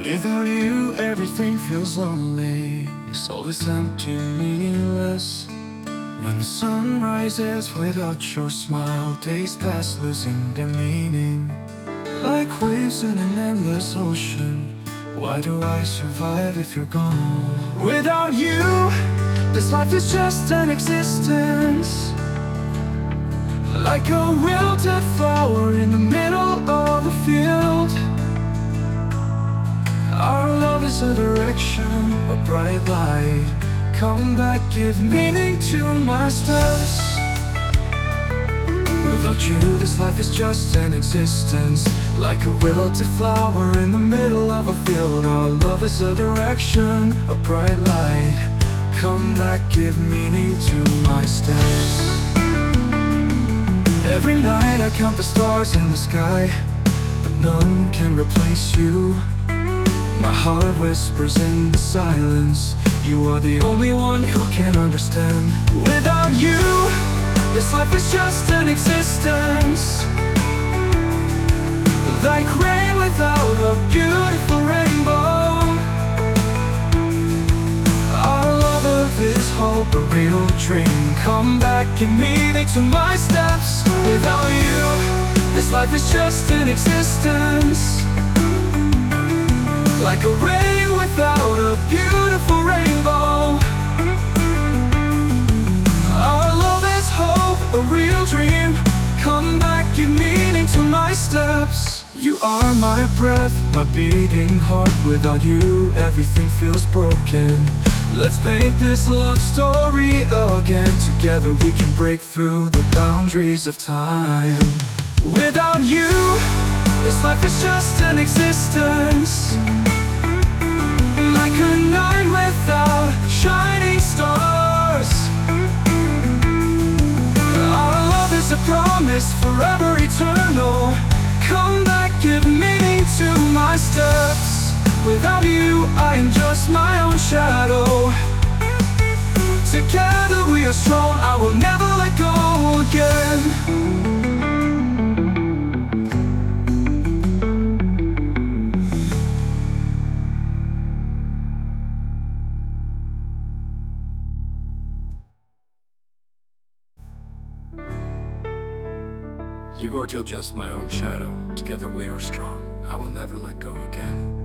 Without you, everything feels lonely. Soul is empty, meaningless. When the sun rises without your smile, days pass losing their meaning. Like waves in an endless ocean, why do I survive if you're gone? Without you, this life is just an existence. Like a wilted flower in the middle of a field. Our love is a direction, a bright light. Come back, give meaning to my steps. Without you, this life is just an existence. Like a wilted flower in the middle of a field. Our love is a direction, a bright light. Come back, give meaning to my steps. Every night I count the stars in the sky, but none can replace you. My heart whispers in the silence, you are the only one who can understand. Without you, this life is just an existence. Like rain without a beautiful rainbow. Our love is hope, a real dream. Come back, give meaning to my steps. Without you, this life is just an existence. Like a rain without a beautiful rainbow. Our love is hope, a real dream. Come back, give meaning to my steps. You are my breath, my beating heart. Without you, everything feels broken. Let's make this love story again. Together we can break through the boundaries of time. Without you, this life is just an existence. Like a night without shining stars. Our love is a promise, forever eternal. Come back, give meaning to my steps. Without you, I am just my own shadow. Together we are strong, I will never let go again. You are just my own shadow. Together we are strong. I will never let go again.